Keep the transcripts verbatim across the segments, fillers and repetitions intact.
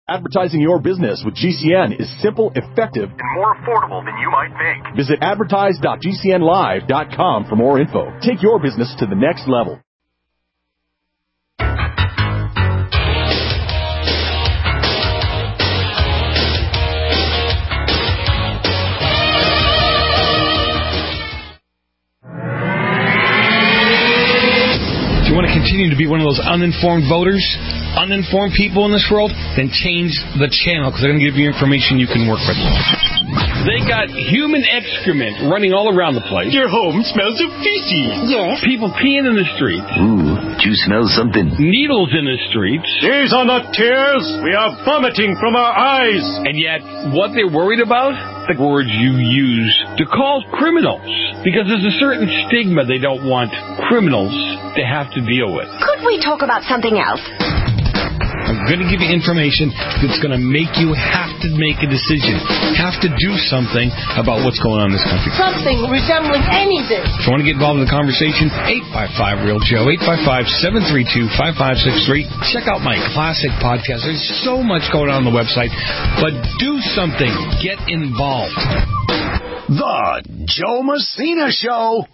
Advertising your business with G C N is simple, effective, and more affordable than you might think. Visit advertise dot g c n live dot com for more info. Take your business to the next level. Do you want to continue to be one of those uninformed voters, uninformed people in this world? Then change the channel, because they're going to give you information you can work with. They got human excrement running all around the place. Your home smells of feces. Yes. People peeing in the streets. Ooh, do you smell something? Needles in the streets. These are not tears. We are vomiting from our eyes. And yet, what they're worried about? The words you use to call criminals. Because there's a certain stigma they don't want criminals to have to deal with. Could we talk about something else? I'm going to give you information that's going to make you have to make a decision, have to do something about what's going on in this country. Something resembling anything. If you want to get involved in the conversation, eight five five, real Joe, eight five five, seven three two, five five six three. Check out my classic podcast. There's so much going on on the website, but do something. Get involved. The Joe Messina Show.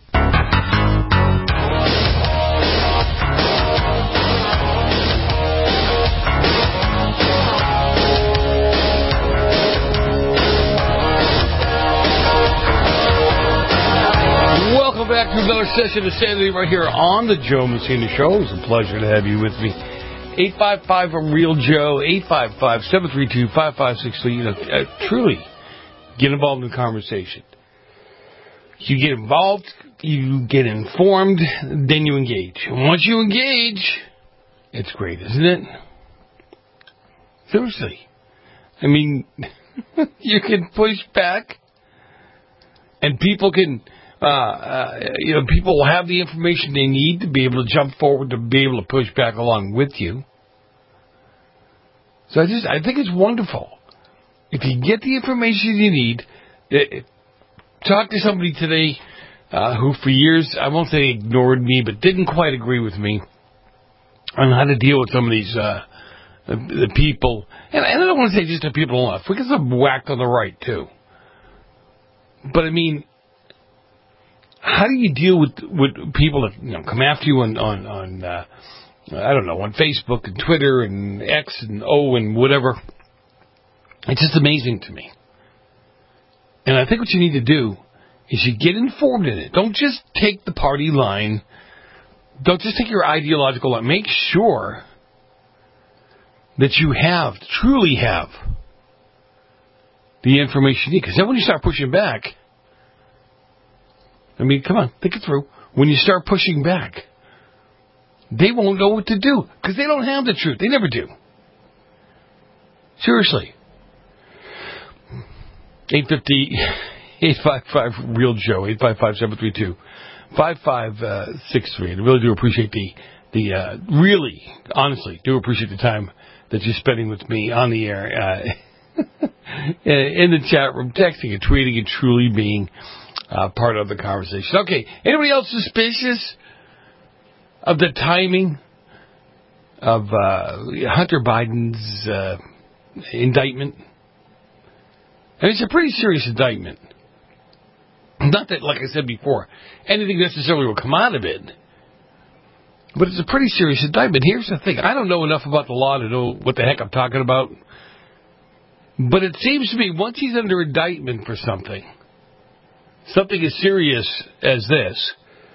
Welcome back to another session of Sanity right here on the Joe Messina Show. It's a pleasure to have you with me. eight five five, real Joe, eight five five, seven three two, five five six three. You know, uh, truly get involved in the conversation. You get involved, you get informed, then you engage. And once you engage, it's great, isn't it? Seriously. I mean, you can push back, and people can... Uh, uh, you know, people will have the information they need to be able to jump forward, to be able to push back along with you. So I just, I think it's wonderful. If you get the information you need, it, talk to somebody today uh, who for years, I won't say ignored me, but didn't quite agree with me on how to deal with some of these uh, the, the people. And, and I don't want to say just the people on the left. We get some whacked on the right, too. But, I mean... How do you deal with with people that, you know, come after you on on, on uh, I don't know, on Facebook and Twitter and X and O and whatever? It's just amazing to me. And I think what you need to do is you get informed in it. Don't just take the party line. Don't just take your ideological line. Make sure that you have, truly have, the information you need. Because then when you start pushing back, I mean, come on, think it through. When you start pushing back, they won't know what to do because they don't have the truth. They never do. Seriously. eight fifty, eight five five, real Joe, eight five five, seven three two, five five six three. And I really do appreciate the, the uh, really, honestly, do appreciate the time that you're spending with me on the air, uh, in the chat room, texting and tweeting and truly being... Uh, part of the conversation. Okay, anybody else suspicious of the timing of uh, Hunter Biden's uh, indictment? I mean, it's a pretty serious indictment. Not that, like I said before, anything necessarily will come out of it, but it's a pretty serious indictment. Here's the thing. I don't know enough about the law to know what the heck I'm talking about, but it seems to me once he's under indictment for something, something as serious as this,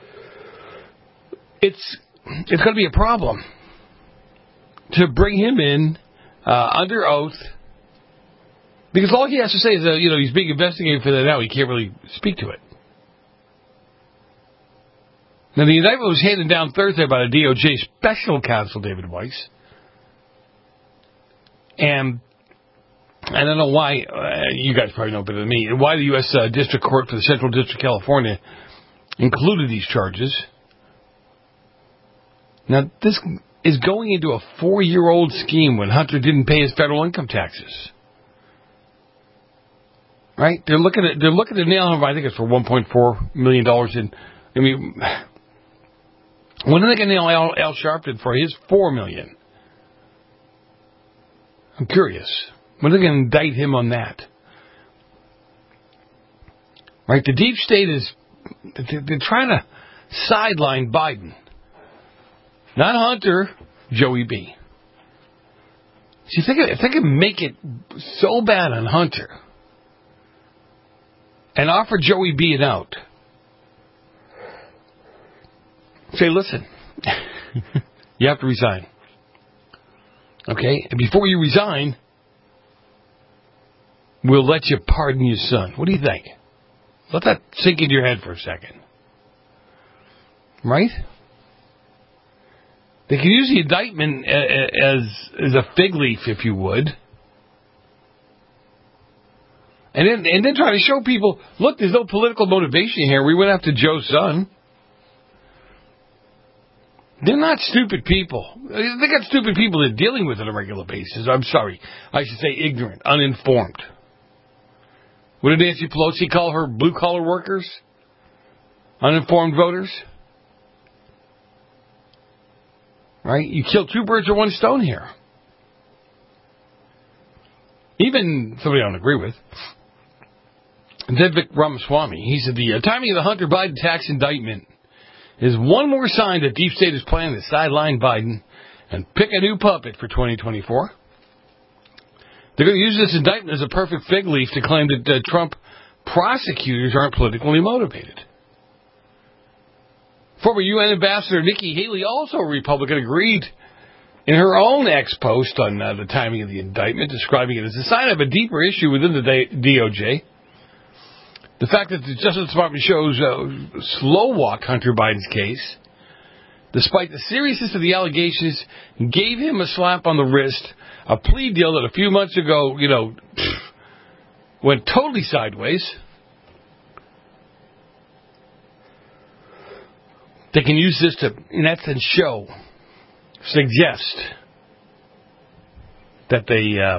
it's it's going to be a problem to bring him in uh, under oath, because all he has to say is that, you know, he's being investigated for that now. He can't really speak to it. Now, the indictment was handed down Thursday by the D O J special counsel, David Weiss. And I don't know why, uh, you guys probably know better than me, why the U S Uh, District Court for the Central District of California included these charges. Now, this is going into a four-year-old scheme when Hunter didn't pay his federal income taxes. Right? They're looking at they're looking to nail him, I think it's for one point four million dollars in. I mean, when are they going to nail Al, Al Sharpton for his four million dollars? I'm curious. When are they going to indict him on that? Right? The deep state is, they're trying to sideline Biden. Not Hunter, Joey B. See, if they could, if they could make it so bad on Hunter and offer Joey B an out, say, listen, you have to resign. Okay? And before you resign, we'll let you pardon your son. What do you think? Let that sink into your head for a second. Right? They can use the indictment as, as a fig leaf, if you would. And then, and then try to show people, look, there's no political motivation here. We went after Joe's son. They're not stupid people. They got stupid people they're dealing with on a regular basis. I'm sorry. I should say ignorant, uninformed. What did Nancy Pelosi call her blue-collar workers? Uninformed voters? Right? You kill two birds with one stone here. Even somebody I don't agree with, Vivek Ramaswamy, he said the timing of the Hunter Biden tax indictment is one more sign that deep state is planning to sideline Biden and pick a new puppet for twenty twenty-four. They're going to use this indictment as a perfect fig leaf to claim that uh, Trump prosecutors aren't politically motivated. Former U N Ambassador Nikki Haley, also a Republican, agreed in her own ex-post on uh, the timing of the indictment, describing it as a sign of a deeper issue within the D O J. The fact that the Justice Department shows uh, slow-walk Hunter Biden's case, despite the seriousness of the allegations, gave him a slap on the wrist, a plea deal that a few months ago, you know, went totally sideways. They can use this to, in essence, show, suggest that they, uh,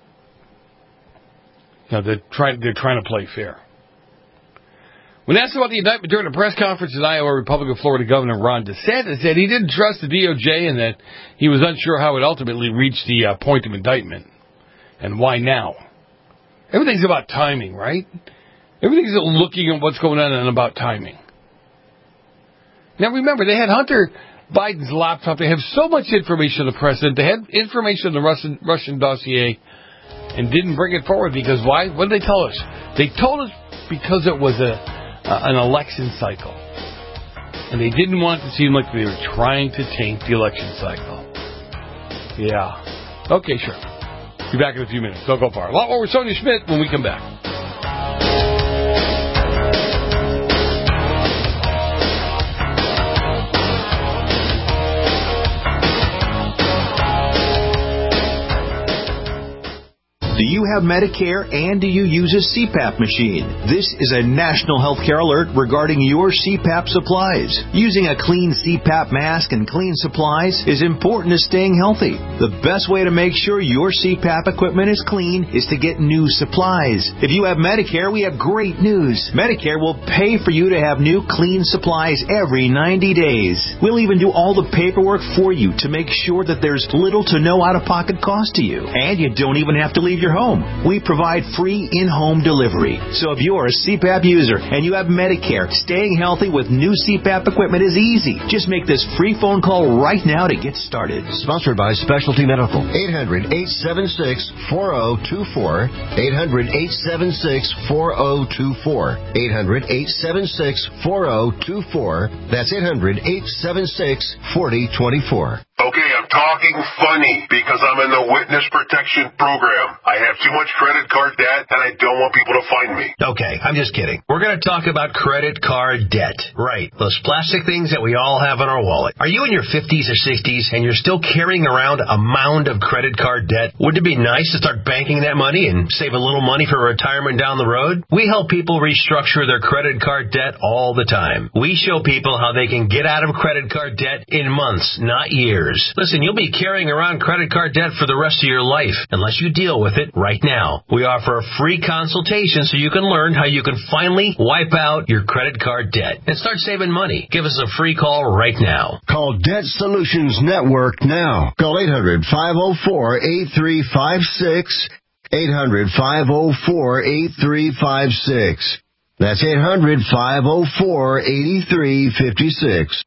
you know, they're trying, they're trying to play fair. When asked about the indictment during a press conference in Iowa, Republican Florida Governor Ron DeSantis said he didn't trust the D O J and that he was unsure how it ultimately reached the uh, point of indictment. And why now? Everything's about timing, right? Everything's looking at what's going on and about timing. Now remember, they had Hunter Biden's laptop. They have so much information on the president. They had information on the Russian, Russian dossier and didn't bring it forward because why? What did they tell us? They told us because it was a uh, an election cycle. And they didn't want it to seem like they were trying to taint the election cycle. Yeah. Okay, sure. Be back in a few minutes. Don't go far. A lot more with Sonia Schmidt when we come back. Do you have Medicare and do you use a C PAP machine? This is a national healthcare alert regarding your C PAP supplies. Using a clean C PAP mask and clean supplies is important to staying healthy. The best way to make sure your C PAP equipment is clean is to get new supplies. If you have Medicare, we have great news. Medicare will pay for you to have new clean supplies every ninety days. We'll even do all the paperwork for you to make sure that there's little to no out-of-pocket cost to you. And you don't even have to leave your home. We provide free in-home delivery. So if you're a C PAP user and you have Medicare, staying healthy with new C PAP equipment is easy. Just make this free phone call right now to get started. Sponsored by Specialty Medical. eight hundred, eight seven six, four zero two four. eight hundred, eight seven six, four zero two four. eight hundred, eight seven six, four zero two four. That's eight hundred, eight seven six, four zero two four. Okay, I'm talking funny because I'm in the witness protection program. I have too much credit card debt and I don't want people to find me. Okay, I'm just kidding. We're going to talk about credit card debt. Right, those plastic things that we all have in our wallet. Are you in your fifties or sixties and you're still carrying around a mound of credit card debt? Wouldn't it be nice to start banking that money and save a little money for retirement down the road? We help people restructure their credit card debt all the time. We show people how they can get out of credit card debt in months, not years. years. Listen, you'll be carrying around credit card debt for the rest of your life unless you deal with it right now. We offer a free consultation so you can learn how you can finally wipe out your credit card debt and start saving money. Give us a free call right now. Call Debt Solutions Network now. Call eight hundred, five oh four, eight three five six. eight hundred, five oh four, eight three five six. That's eight hundred, five oh four, eight three five six.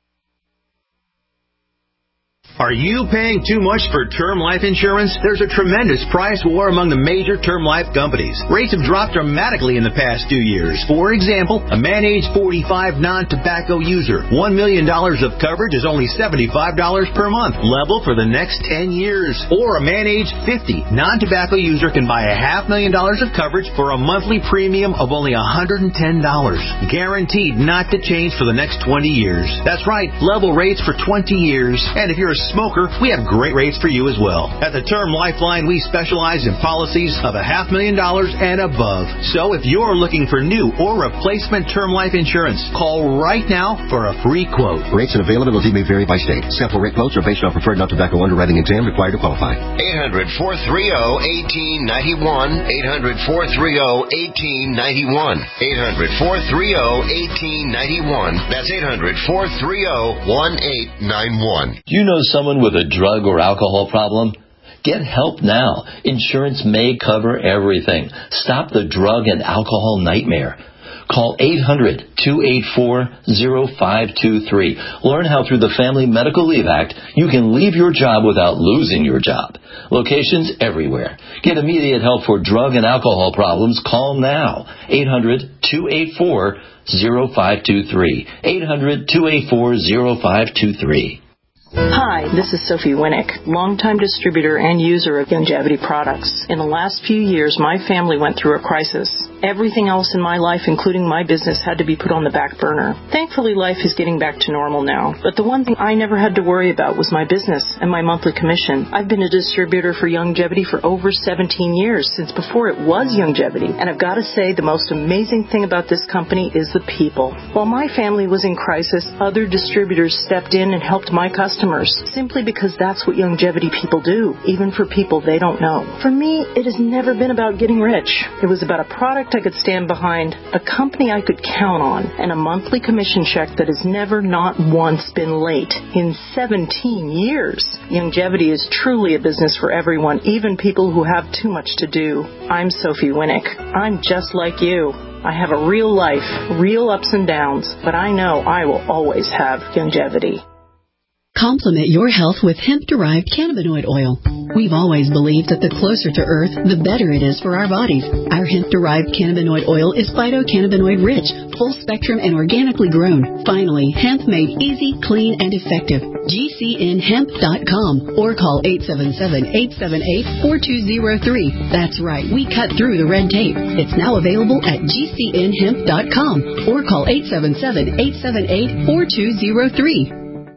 Are you paying too much for term life insurance? There's a tremendous price war among the major term life companies. Rates have dropped dramatically in the past two years. For example, a man age forty-five non-tobacco user, one million dollars of coverage is only seventy-five dollars per month, level for the next ten years. Or a man age fifty non-tobacco user can buy a half million dollars of coverage for a monthly premium of only one hundred ten dollars. Guaranteed not to change for the next twenty years. That's right, level rates for twenty years. And if you're a smoker, we have great rates for you as well. At the Term Lifeline, we specialize in policies of a half million dollars and above. So if you're looking for new or replacement term life insurance, call right now for a free quote. Rates and availability may vary by state. Sample rate quotes are based on preferred non-tobacco underwriting exam required to qualify. eight hundred, four three zero, one eight nine one. eight hundred, four three zero, one eight nine one. eight hundred, four three zero, one eight nine one. That's eight hundred, four three zero, one eight nine one. You know someone with a drug or alcohol problem? Get help now. Insurance may cover everything. Stop the drug and alcohol nightmare. Call eight hundred, two eight four, zero five two three. Learn how through the Family Medical Leave Act you can leave your job without losing your job. Locations everywhere. Get immediate help for drug and alcohol problems. Call now. eight hundred, two eight four, zero five two three. eight hundred, two eight four, zero five two three. Hi, this is Sophie Winnick, longtime distributor and user of Youngevity products. In the last few years, my family went through a crisis. Everything else in my life, including my business, had to be put on the back burner. Thankfully, life is getting back to normal now. But the one thing I never had to worry about was my business and my monthly commission. I've been a distributor for Youngevity for over seventeen years, since before it was Youngevity. And I've got to say, the most amazing thing about this company is the people. While my family was in crisis, other distributors stepped in and helped my customers, simply because that's what Youngevity people do, even for people they don't know. For me, it has never been about getting rich. It was about a product I could stand behind, a company I could count on, and a monthly commission check that has never not once been late in seventeen years. Youngevity is truly a business for everyone, even people who have too much to do. I'm Sophie Winnick. I'm just like you. I have a real life, real ups and downs, but I know I will always have Youngevity. Complement your health with hemp-derived cannabinoid oil. We've always believed that the closer to Earth, the better it is for our bodies. Our hemp-derived cannabinoid oil is phytocannabinoid-rich, full-spectrum, and organically grown. Finally, hemp made easy, clean, and effective. G C N hemp dot com or call eight seven seven, eight seven eight, four two zero three. That's right, we cut through the red tape. It's now available at G C N hemp dot com or call eight seven seven, eight seven eight, four two zero three.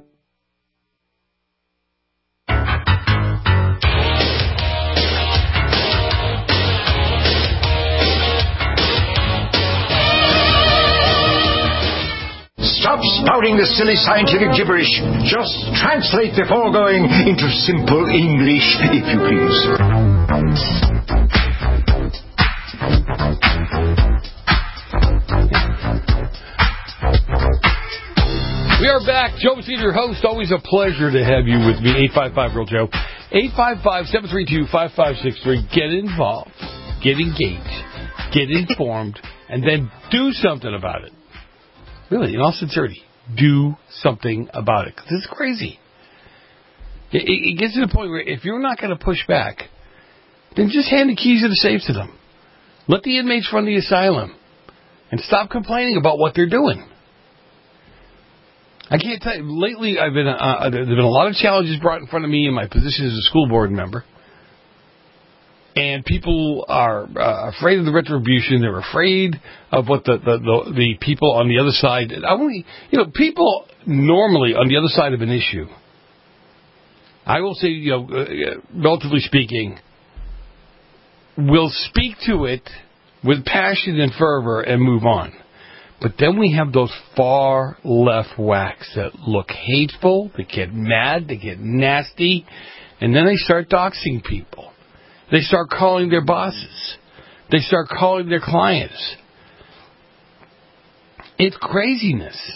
Stop spouting the silly scientific gibberish. Just translate the foregoing into simple English, if you please. We are back. Joe Messina, your host. Always a pleasure to have you with me. eight five five, real Joe. eight five five, seven three two, five five six three. Get involved. Get engaged. Get informed. And then do something about it. Really, in all sincerity, do something about it. Because it's crazy. It, it gets to the point where if you're not going to push back, then just hand the keys of the safe to them. Let the inmates run the asylum. And stop complaining about what they're doing. I can't tell you, lately I've been, uh, there have been a lot of challenges brought in front of me in my position as a school board member. And people are uh, afraid of the retribution. They're afraid of what the, the, the, the people on the other side... I only, you know, people normally on the other side of an issue, I will say, you know, uh, relatively speaking, will speak to it with passion and fervor and move on. But then we have those far left whacks that look hateful, they get mad, they get nasty, and then they start doxing people. They start calling their bosses. They start calling their clients. It's craziness.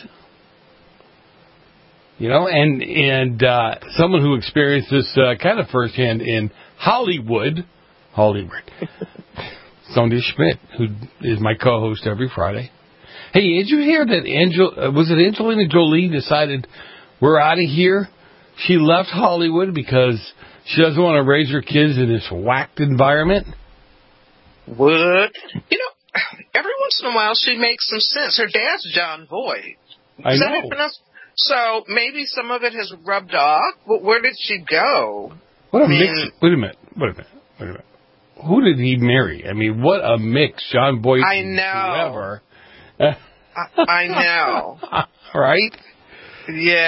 You know, and and uh, someone who experienced this uh, kind of firsthand in Hollywood, Hollywood, Sonia Schmidt, who is my co-host every Friday. Hey, did you hear that Angel, uh, was it Angelina Jolie decided we're out of here? She left Hollywood because she doesn't want to raise her kids in this whacked environment? What? You know, every once in a while she makes some sense. Her dad's John Voight. I Is know. that how you pronounce? So maybe some of it has rubbed off, but where did she go? What a I mean, mix. Wait a minute. Wait a minute. Wait a minute. Who did he marry? I mean, what a mix. John Voight. I know. Whoever. I, I know. Right? Yeah.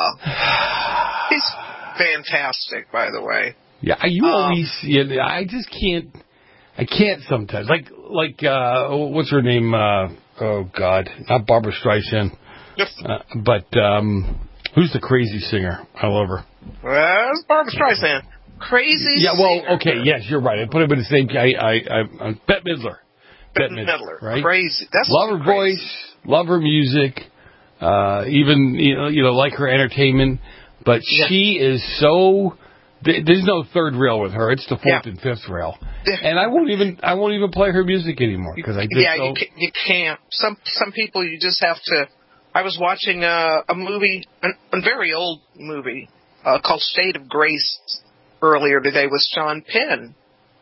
He's fantastic, by the way. Yeah, you Um, always, you know, I just can't, I can't sometimes. Like, like, uh, what's her name? Uh, oh, God. Not Barbara Streisand. Uh, but, um, who's the crazy singer? I love her. Well, it's Barbara Streisand. Crazy Yeah, well, singer. okay, yes, you're right. I put him in the same, I, I, I, I Bette Midler. Bette Midler. Right? Crazy. That's love her crazy. voice, love her music, uh, even, you know, you know, like her entertainment. But Yeah. she is so, th- there's no third rail with her. It's the fourth Yeah. and fifth rail. And I won't even, I won't even play her music anymore because I just Yeah, don't. you, ca- you can't. Some some people you just have to. I was watching a, a movie, a, a very old movie uh, called State of Grace earlier today with Sean Penn,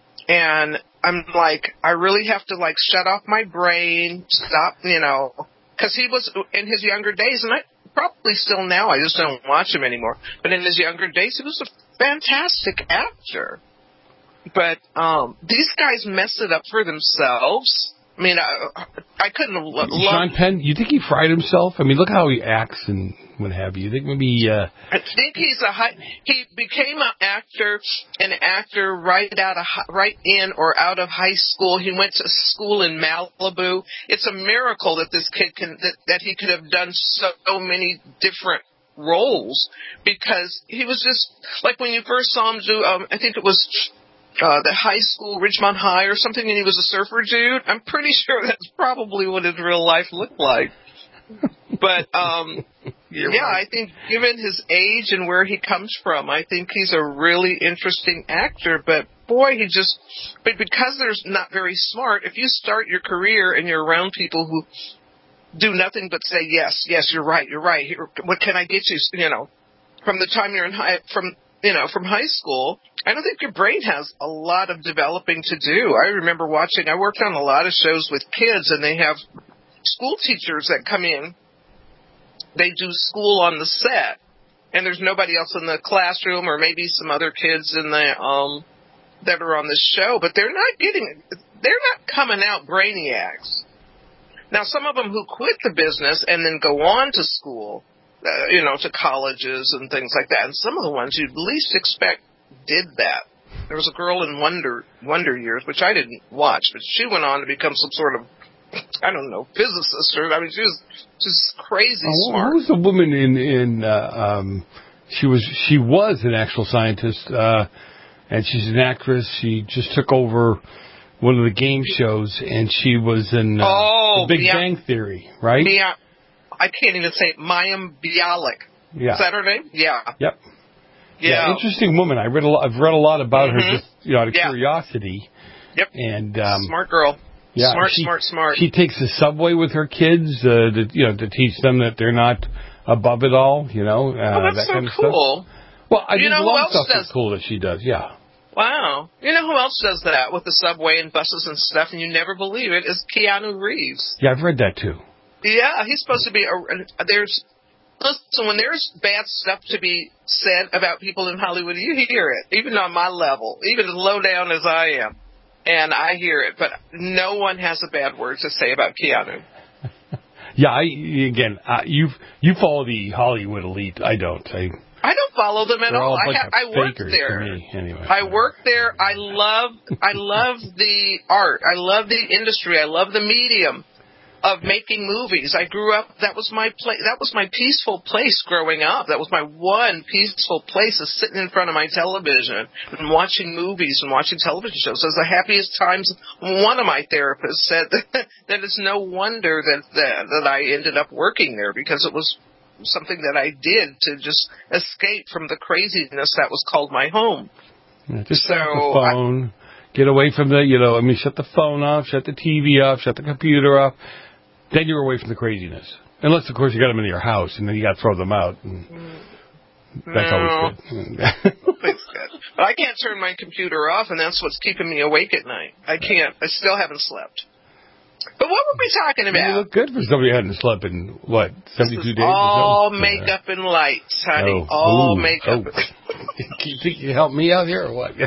and I'm like, I really have to like shut off my brain, stop, you know, because he was in his younger days, and I probably still now. I just don't watch him anymore. But in his younger days, he was a fantastic actor. But um, these guys messed it up for themselves. I mean, I, I couldn't have lo- Sean loved. Penn, you think he fried himself? I mean, look how he acts and what have you. You think maybe... Uh, I think he's a high, he became an actor, an actor right out of hi- right in or out of high school. He went to school in Malibu. It's a miracle that this kid can that, that he could have done so many different roles, because he was just like when you first saw him do. Um, I think it was. Uh, the high school, Ridgemont High or something, and he was a surfer dude. I'm pretty sure that's probably what his real life looked like. But, um, yeah, right. I think given his age and where he comes from, I think he's a really interesting actor. But, boy, he just, but because they're not very smart, if you start your career and you're around people who do nothing but say, yes, yes, you're right, you're right, Here, what can I get you, you know, from the time you're in high, from, you know, from high school, I don't think your brain has a lot of developing to do. I remember watching, I worked on a lot of shows with kids, and they have school teachers that come in. They do school on the set, and there's nobody else in the classroom, or maybe some other kids in the um that are on the show, but they're not getting, they're not coming out brainiacs. Now, some of them who quit the business and then go on to school, Uh, you know, to colleges and things like that. And some of the ones you'd least expect did that. There was a girl in Wonder Wonder Years, which I didn't watch, but she went on to become some sort of, I don't know, physicist. Or I mean, she was just crazy oh, smart. Who was the woman in in? Uh, um, she was she was an actual scientist, uh, and she's an actress. She just took over one of the game shows, and she was in uh, oh, The Big Bia- Bang Theory, right? Bia- I can't even say it. Mayim Bialik. Yeah. Is that her name? Yeah. Yep. Yeah. yeah interesting woman. I read a lot, I've read a lot about mm-hmm. her, just you know, out of yeah. curiosity. Yep. And um, smart girl. Yeah, smart, she, smart, smart. She takes the subway with her kids, uh, to, you know, to teach them that they're not above it all. You know, uh, oh, that's that so kind of cool. Stuff. Well, I you think know a lot who of stuff does- is cool that she does. Yeah. Wow. You know who else does that with the subway and buses and stuff, and you never believe it, is Keanu Reeves. Yeah, I've read that too. Yeah, he's supposed to be a, there's, listen, when there's bad stuff to be said about people in Hollywood, you hear it, even on my level, even as low down as I am, and I hear it, but no one has a bad word to say about Keanu. Yeah, I, again, uh, you you follow the Hollywood elite. I don't. I I don't follow them at They're all. all I like ha- I worked fakers there. to me, anyway. I worked there. I love I love the art. I love the industry. I love the medium. of making movies. I grew up, that was my place, that was my peaceful place growing up. That was my one peaceful place, is sitting in front of my television and watching movies and watching television shows. It was the happiest times. One of my therapists said that, that it's no wonder that, that that I ended up working there, because it was something that I did to just escape from the craziness that was called my home. Yeah, just so, shut the phone, I, get away from the, you know, I mean, shut the phone off, shut the T V off, shut the computer off. Then you're away from the craziness. Unless, of course, you got them in your house, and then you got to throw them out. And that's no. always good. Always good. But I can't turn my computer off, and that's what's keeping me awake at night. I can't. I still haven't slept. But what were we talking about? You look good for somebody who hadn't slept in, what, seventy-two days all or something? makeup and lights, honey. Oh. All Ooh. makeup. Oh. You think you help me out here or what?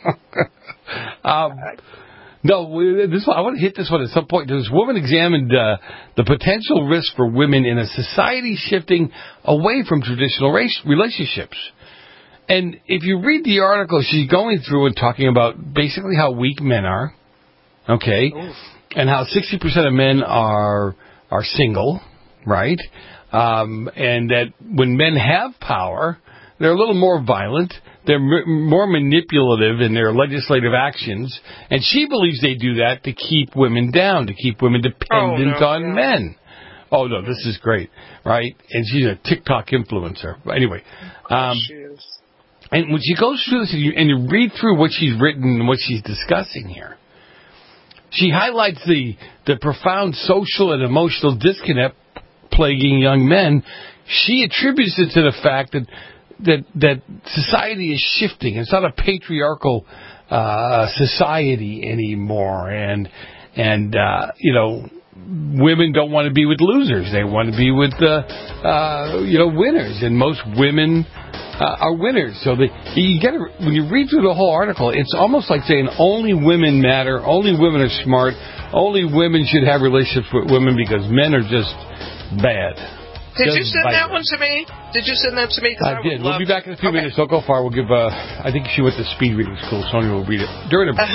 um, no, we, this one, I want to hit this one at some point. This woman examined uh, the potential risk for women in a society shifting away from traditional race relationships. And if you read the article, she's going through and talking about basically how weak men are, okay, Ooh. and how sixty percent of men are are single, right? Um, and that when men have power, they're a little more violent. They're m- more manipulative in their legislative actions. And she believes they do that to keep women down, to keep women dependent oh, no, on no. men. Oh, no, this is great, right? And she's a TikTok influencer. But anyway. Um, she is. And when she goes through this and you, and you read through what she's written and what she's discussing here, she highlights the, the profound social and emotional disconnect plaguing young men. She attributes it to the fact that that that society is shifting. It's not a patriarchal uh, society anymore, and and uh, you know, women don't want to be with losers. They want to be with uh, uh, you know winners, and most women uh, are winners. So they, you get when you read through the whole article, it's almost like saying only women matter, only women are smart, only women should have relationships with women because men are just bad. Did you send that one to me? Did you send that to me? I, I did. We'll be back in a few okay. minutes. Don't go far. We'll give, uh, I think she went to speed reading school. Sonia will read it during a break.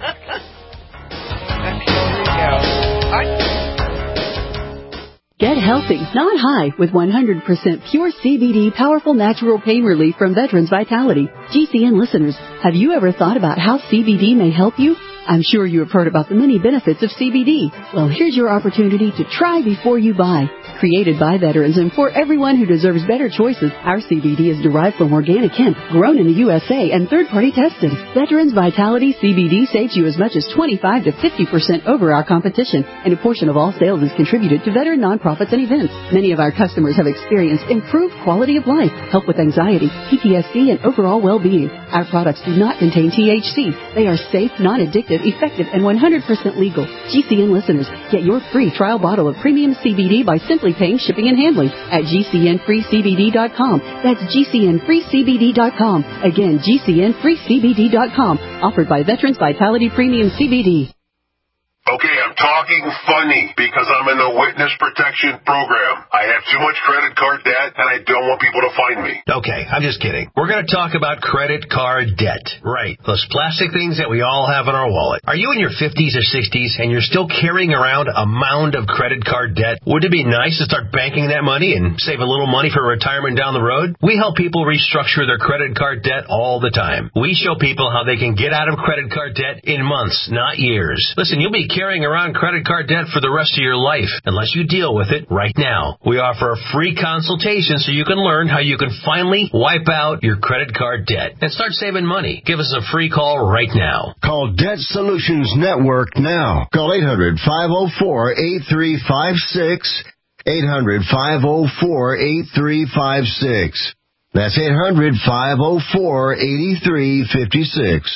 Get healthy, not high, with one hundred percent pure C B D powerful natural pain relief from Veterans Vitality. G C N listeners, have you ever thought about how C B D may help you? I'm sure you have heard about the many benefits of C B D. Well, here's your opportunity to try before you buy. Created by veterans and for everyone who deserves better choices, our C B D is derived from organic hemp, grown in the U S A, and third-party tested. Veterans Vitality C B D saves you as much as twenty-five to fifty percent over our competition, and a portion of all sales is contributed to veteran nonprofits and events. Many of our customers have experienced improved quality of life, help with anxiety, P T S D, and overall well-being. Our products do not contain T H C. They are safe, non-addictive, effective, and one hundred percent legal. G C N listeners, get your free trial bottle of premium C B D by simply paying shipping and handling at G C N free C B D dot com. That's G C N free C B D dot com. Again, G C N free C B D dot com. Offered by Veterans Vitality Premium C B D. Okay, I'm talking funny because I'm in the witness protection program. I have too much credit card debt and I don't want people to find me. Okay, I'm just kidding. We're going to talk about credit card debt. Right. Those plastic things that we all have in our wallet. Are you in your fifties or sixties and you're still carrying around a mound of credit card debt? Would it be nice to start banking that money and save a little money for retirement down the road? We help people restructure their credit card debt all the time. We show people how they can get out of credit card debt in months, not years. Listen, you'll be carrying around credit card debt for the rest of your life unless you deal with it right now. We offer a free consultation so you can learn how you can finally wipe out your credit card debt and start saving money. Give us a free call right now. Call Debt Solutions Network now. Call eight hundred, five oh four, eight three five six, eight hundred, five oh four, eight three five six. That's eight hundred, five oh four, eight three five six.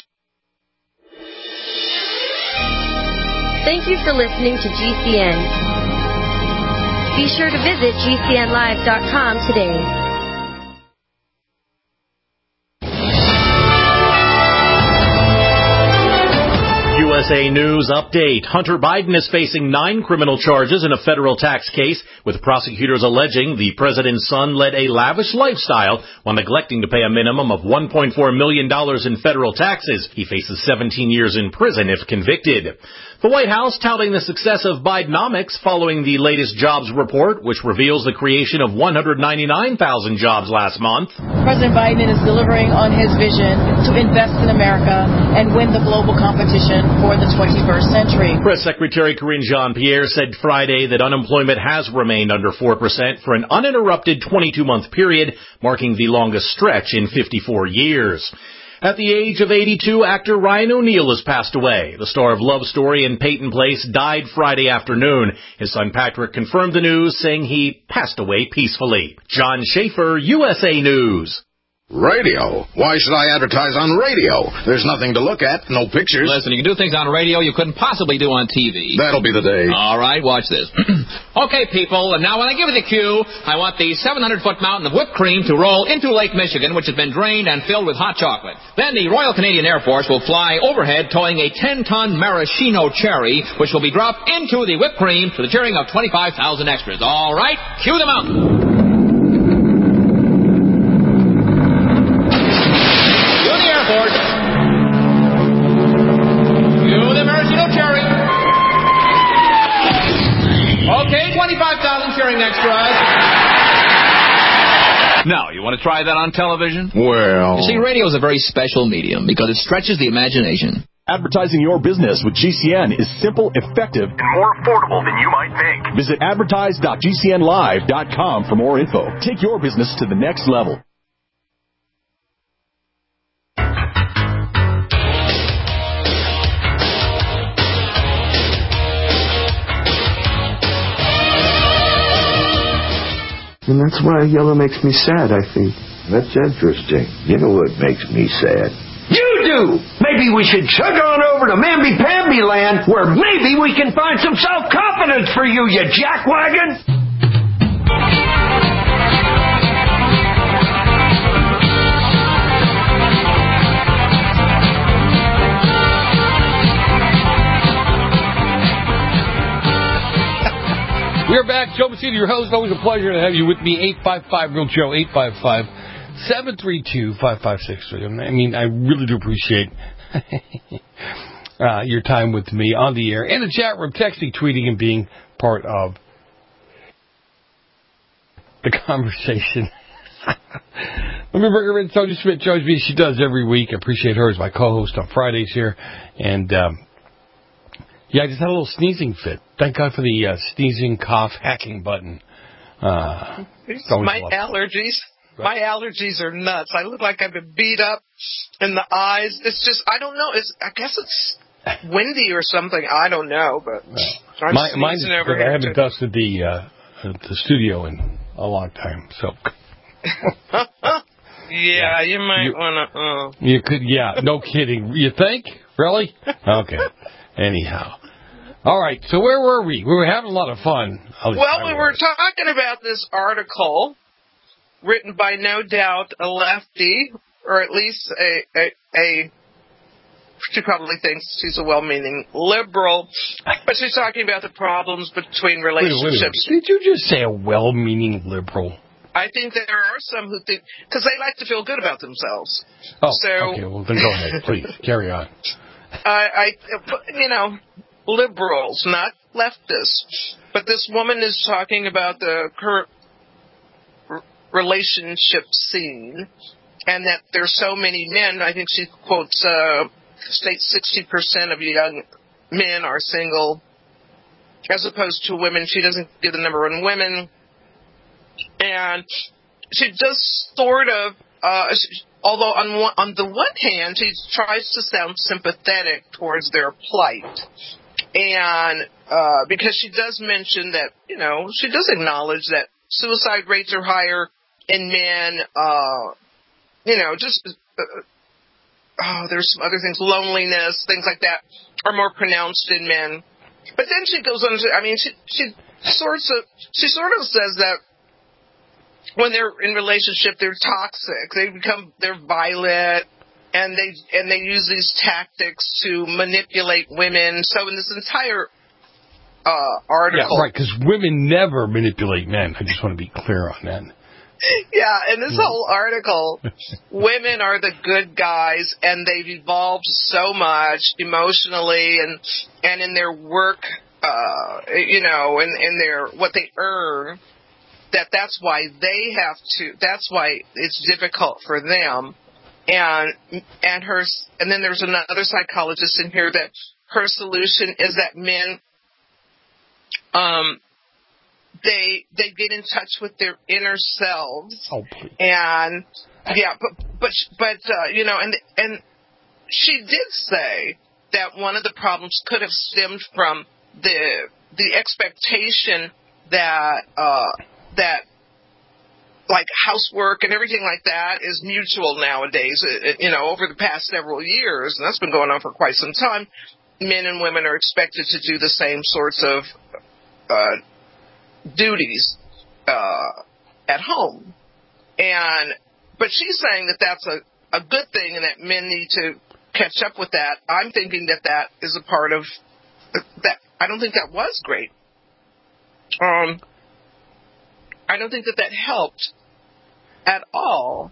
Thank you for listening to G C N. Be sure to visit G C N live dot com today. U S S A News update. Hunter Biden is facing nine criminal charges in a federal tax case, with prosecutors alleging the president's son led a lavish lifestyle while neglecting to pay a minimum of one point four million dollars in federal taxes. He faces seventeen years in prison if convicted. The White House touting the success of Bidenomics following the latest jobs report, which reveals the creation of one hundred ninety-nine thousand jobs last month. President Biden is delivering on his vision to invest in America and win the global competition for the twenty-first century. Press Secretary Karine Jean-Pierre said Friday that unemployment has remained under four percent for an uninterrupted twenty-two month period, marking the longest stretch in fifty-four years. At the age of eighty-two, actor Ryan O'Neal has passed away. The star of Love Story and Peyton Place died Friday afternoon. His son Patrick confirmed the news, saying he passed away peacefully. John Schaefer, U S A News. Radio? Why should I advertise on radio? There's nothing to look at, no pictures. Listen, you can do things on radio you couldn't possibly do on T V. That'll be the day. All right, watch this. Okay, people, and now when I give you the cue, I want the seven hundred foot mountain of whipped cream to roll into Lake Michigan, which has been drained and filled with hot chocolate. Then the Royal Canadian Air Force will fly overhead towing a ten ton maraschino cherry, which will be dropped into the whipped cream to the cheering of twenty-five thousand extras. All right, cue the mountain. Okay, twenty-five thousand cheering extras. Now, you want to try that on television? Well... You see, radio is a very special medium because it stretches the imagination. Advertising your business with G C N is simple, effective, and more affordable than you might think. Visit advertise dot G C N live dot com for more info. Take your business to the next level. And that's why yellow makes me sad, I think. That's interesting. You know what makes me sad? You do! Maybe we should chug on over to Mamby-Pamby land, where maybe we can find some self-confidence for you, you jackwagon! We're back. Joe Messina, your host. Always a pleasure to have you with me. eight five five, real Joe, eight five five, seven three two, five five six three. I mean, I really do appreciate uh, your time with me on the air, in the chat room, texting, tweeting, and being part of the conversation. Let me bring her in, Sonia Schmidt, joins me. She does every week. I appreciate her as my co-host on Fridays here. And, um, yeah, I just had a little sneezing fit. Thank God for the uh, sneezing, cough, hacking button. Uh, my allergies, my allergies are nuts. I look like I've been beat up in the eyes. It's just, I don't know. It's, I guess it's windy or something. I don't know, but I'm my, sneezing over here. I haven't too. dusted the uh, the studio in a long time, so. yeah, you might want to. Uh. You could, yeah. No kidding. You think? Really? Okay. Anyhow. All right, so where were we? We were having a lot of fun. Well, we were talking about this article written by no doubt a lefty, or at least a, a, a she probably thinks she's a well-meaning liberal, but she's talking about the problems between relationships. Wait, wait, wait. Did you just say a well-meaning liberal? I think there are some who think, because they like to feel good about themselves. Oh, so, okay, well, then go ahead, please, carry on. I, I, you know... liberals, not leftists. But this woman is talking about the current r- relationship scene, and that there's so many men. I think she quotes, uh, states sixty percent of young men are single, as opposed to women. She doesn't give the number on women. And she just sort of, uh, she, although on one, on the one hand, she tries to sound sympathetic towards their plight. And uh, because she does mention that, you know, she does acknowledge that suicide rates are higher in men, uh, you know, just, uh, oh, there's some other things, loneliness, things like that are more pronounced in men. But then she goes on to, I mean, she, she, sort of, she sort of says that when they're in relationship, they're toxic. They become, they're violent. and they and they use these tactics to manipulate women. So in this entire uh, article, yeah, right, because women never manipulate men. I just want to be clear on that. Yeah, in this whole article, women are the good guys, and they've evolved so much emotionally and and in their work, uh, you know, and in, in their what they earn. That that's why they have to. That's why it's difficult for them. And and her and then there's another psychologist in here that her solution is that men, um. They they get in touch with their inner selves, oh, please. and yeah, but but but uh, you know, and and she did say that one of the problems could have stemmed from the the expectation that uh, that like housework and everything like that is mutual nowadays. You know, over the past several years, and that's been going on for quite some time. Men and women are expected to do the same sorts of uh, duties uh, at home, and but she's saying that that's a, a good thing and that men need to catch up with that. I'm thinking that that is a part of that. I don't think that was great. Um, I don't think that that helped at all.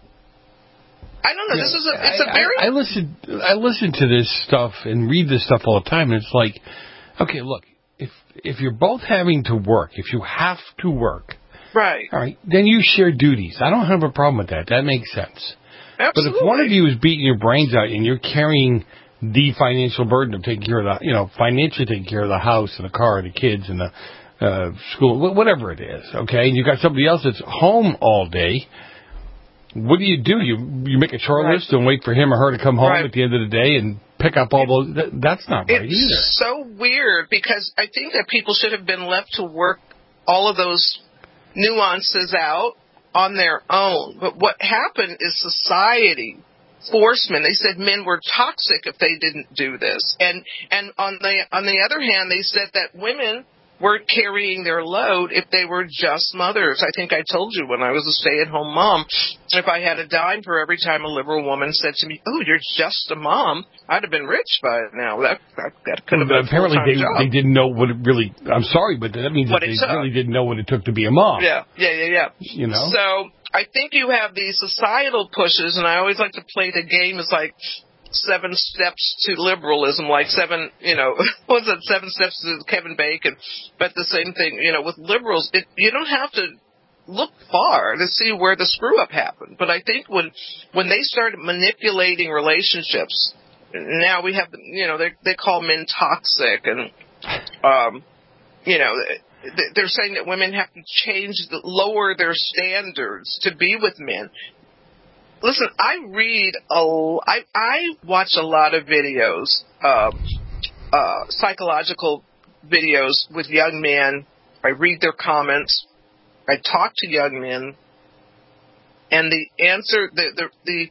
I don't know. Yeah, this is a it's a I, very I, I listen I listen to this stuff and read this stuff all the time, and it's like, okay, look. If if you're both having to work, if you have to work, right, all right, then you share duties. I don't have a problem with that. That makes sense. Absolutely. But if one of you is beating your brains out and you're carrying the financial burden of taking care of the, you know, financially taking care of the house and the car and the kids and the uh, school, whatever it is, okay, and you got somebody else that's home all day, what do you do? You you make a chore right. list and wait for him or her to come home right. at the end of the day and pick up all those. That, that's not right it's either. It's so weird because I think that people should have been left to work all of those nuances out on their own. But what happened is society forced men. They said men were toxic if they didn't do this. And and on the on the other hand, they said that women weren't carrying their load if they were just mothers. I think I told you when I was a stay-at-home mom, if I had a dime for every time a liberal woman said to me, "Oh, you're just a mom," I'd have been rich by now. That that, that could have been a apparently they job. they didn't know what it really. I'm sorry, but that means what that they took. really didn't know what it took to be a mom. Yeah, yeah, yeah, yeah. You know. So I think you have these societal pushes, and I always like to play the game as like seven steps to liberalism, like seven, you know, what's it, seven steps to Kevin Bacon. But the same thing, you know, with liberals, it, you don't have to look far to see where the screw up happened. But I think when when they started manipulating relationships, now we have, you know, they they call men toxic, and um, you know, they're saying that women have to change, the, lower their standards to be with men. Listen, I read a, I, I watch a lot of videos, uh, uh, psychological videos with young men. I read their comments. I talk to young men, and the answer, the, the, the,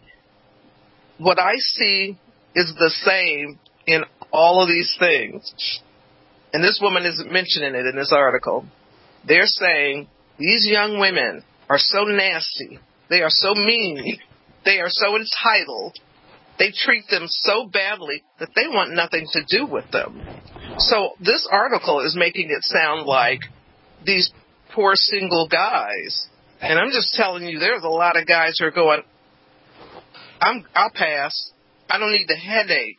what I see is the same in all of these things. And this woman isn't mentioning it in this article. They're saying these young women are so nasty. They are so mean. They are so entitled. They treat them so badly that they want nothing to do with them. So this article is making it sound like these poor single guys. And I'm just telling you, there's a lot of guys who are going, I'm, I'll pass. I don't need the headache.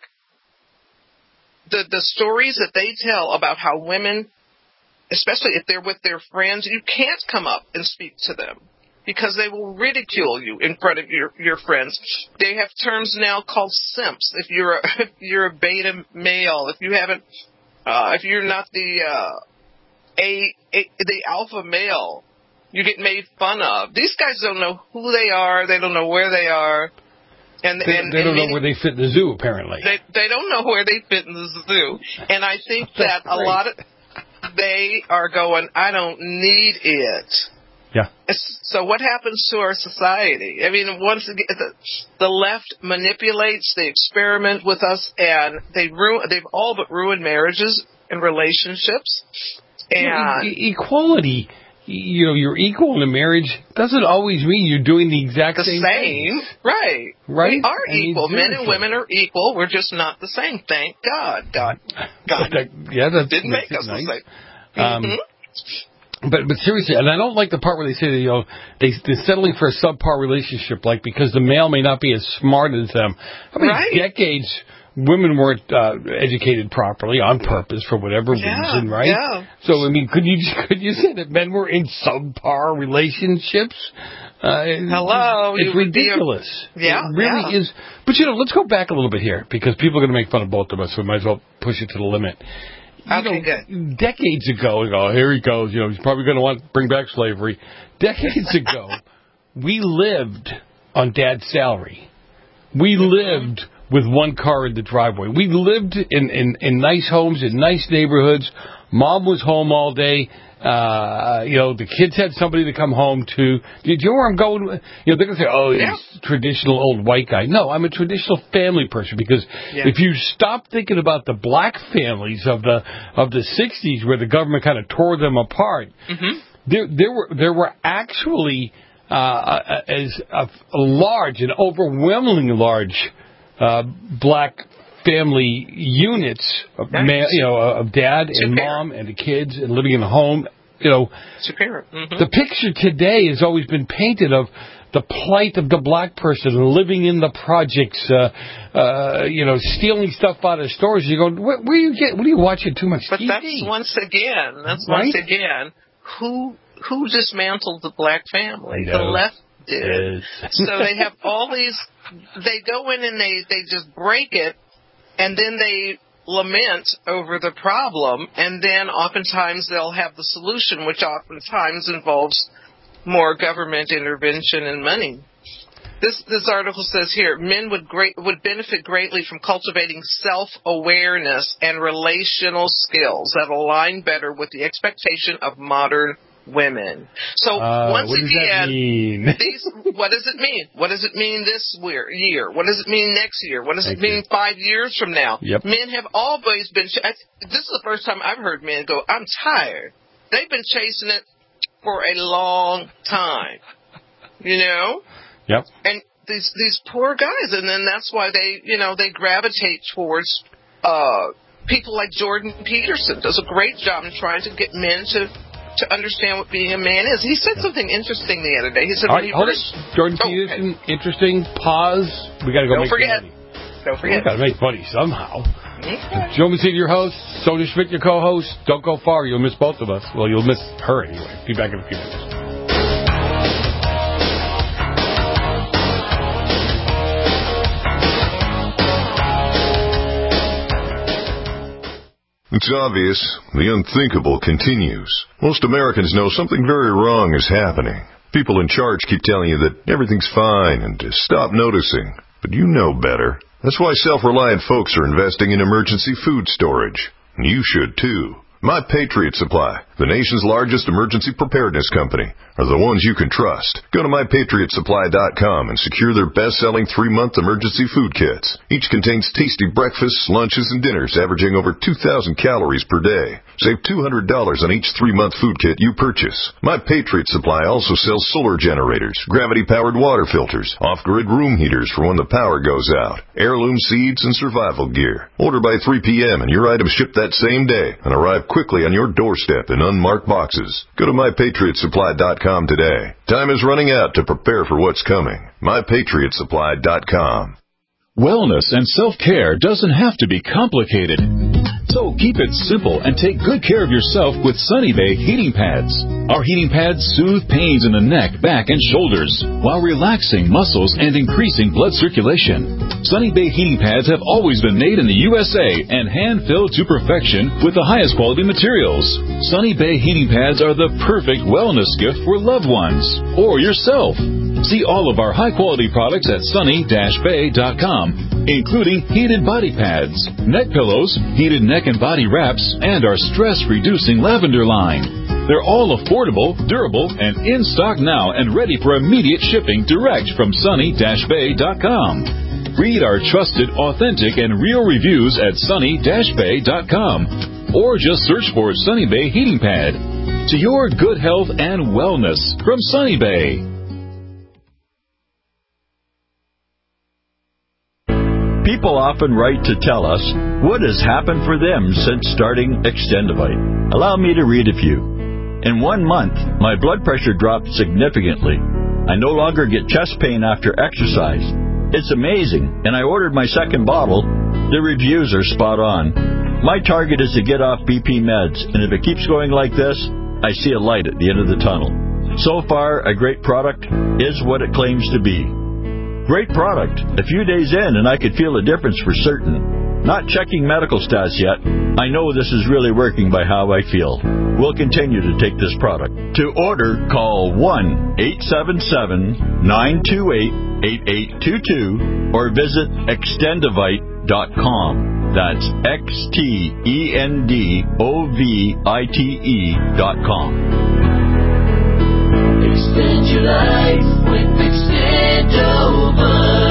The the stories that they tell about how women, especially if they're with their friends, you can't come up and speak to them because they will ridicule you in front of your, your friends. They have terms now called simps. If you're a, if you're a beta male, if you haven't, uh, if you're not the uh, a, a the alpha male, you get made fun of. These guys don't know who they are. They don't know where they are. And, they, and, they don't and know many, where they fit in the zoo, apparently. They they don't know where they fit in the zoo. And I think that a lot of, they are going, I don't need it. Yeah. So what happens to our society? I mean, once again, the, the left manipulates, they experiment with us, and they ruin, they've all but ruined marriages and relationships. And you know, e- equality you know, you're equal in a marriage doesn't always mean you're doing the exact the same same. things. Right. Right? We are I mean, equal. Men and seriously. women are equal. We're just not the same. Thank God. God. God that, yeah, that didn't makes make it us nice. the same. Um, Mm-hmm. But but seriously, and I don't like the part where they say that, you know, they, they're settling for a subpar relationship, like because the male may not be as smart as them. How many Right. decades women weren't uh, educated properly on purpose for whatever Yeah, reason, right? yeah. So I mean, could you could you say that men were in subpar relationships? Uh, Hello, it's you would be a- ridiculous. Yeah, it really yeah. is. But you know, let's go back a little bit here because people are going to make fun of both of us. So we might as well push it to the limit. You Okay, know, good. Decades ago, oh, here he goes. You know, he's probably going to want to bring back slavery. Decades ago, we lived on Dad's salary. We lived with one car in the driveway. We lived in, in, in nice homes, in nice neighborhoods. Mom was home all day. Uh, you know, the kids had somebody to come home to. Do you know where I'm going with? You know, they're going to say, oh, Yeah. he's a traditional old white guy. No, I'm a traditional family person because Yeah. if you stop thinking about the black families of the of the sixties where the government kind of tore them apart, Mm-hmm. there, there were there were actually uh, as a, a large and overwhelmingly large uh, black family units of Nice. ma- you know of dad and Two-parent. mom and the kids and living in a home. You know, Superior. Mm-hmm. the picture today has always been painted of the plight of the black person living in the projects, uh, uh, you know, stealing stuff out of stores. You go, where, where you get? What are you watching too much But T V? that's once again, that's Right? once again, who who dismantled the black family? I The know. left did. Yes. So they have all these. They go in and they they just break it, and then they lament over the problem, and then oftentimes they'll have the solution, which oftentimes involves more government intervention and money. This this article says here, men would great would benefit greatly from cultivating self-awareness and relational skills that align better with the expectation of modern women. So Uh, once what does again, that mean? these, what does it mean? What does it mean this weir- year? What does it mean next year? What does Thank it mean you. five years from now? Yep. Men have always been. Ch- I, this is the first time I've heard men go, "I'm tired." They've been chasing it for a long time. You know. Yep. And these these poor guys, and then that's why they, you know, they gravitate towards uh, people like Jordan Peterson. Does a great job in trying to get men to to understand what being a man is. He said something interesting the other day. He said, All when right, he hold it. first, Jordan Oh, Peterson, interesting. Pause. We got to go don't make forget, money. don't We forget. got to make money somehow. Okay. Joe Mancini, your host. Sonia Schmidt, your co-host. Don't go far. You'll miss both of us. Well, you'll miss her anyway. Be back in a few minutes. It's obvious. The unthinkable continues. Most Americans know something very wrong is happening. People in charge keep telling you that everything's fine and to stop noticing. But you know better. That's why self-reliant folks are investing in emergency food storage. And you should too. My Patriot Supply, the nation's largest emergency preparedness company, are the ones you can trust. Go to my patriot supply dot com and secure their best-selling three-month emergency food kits. Each contains tasty breakfasts, lunches, and dinners averaging over two thousand calories per day. Save two hundred dollars on each three-month food kit you purchase. My Patriot Supply also sells solar generators, gravity-powered water filters, off-grid room heaters for when the power goes out, heirloom seeds, and survival gear. Order by three p.m. and your items ship that same day and arrive quickly on your doorstep in unmarked boxes. Go to my patriot supply dot com today. Time is running out to prepare for what's coming. my patriot supply dot com. Wellness and self-care doesn't have to be complicated. So keep it simple and take good care of yourself with Sunny Bay heating pads. Our heating pads soothe pains in the neck, back, and shoulders while relaxing muscles and increasing blood circulation. Sunny Bay heating pads have always been made in the U S A and hand-filled to perfection with the highest quality materials. Sunny Bay heating pads are the perfect wellness gift for loved ones or yourself. See all of our high-quality products at sunny dash bay dot com, including heated body pads, neck pillows, heated neck and body wraps, and our stress-reducing lavender line. They're all affordable, durable, and in stock now and ready for immediate shipping direct from sunny dash bay dot com. Read our trusted, authentic, and real reviews at sunny dash bay dot com or just search for Sunny Bay Heating Pad. to your good health and wellness from Sunny Bay. People often write to tell us what has happened for them since starting Extendivite. Allow me to read a few. In one month, my blood pressure dropped significantly. I no longer get chest pain after exercise. It's amazing, and I ordered my second bottle. The reviews are spot on. My target is to get off B P meds, and if it keeps going like this, I see a light at the end of the tunnel. So far, a great product is what it claims to be. Great product. A few days in, and I could feel a difference for certain. Not checking medical stats yet. I know this is really working by how I feel. We'll continue to take this product. To order, call one eight seven seven, nine two eight, eight eight two two or visit extendivite dot com. That's X T E N D O V I T E dot com. Extend your life with Extendivite.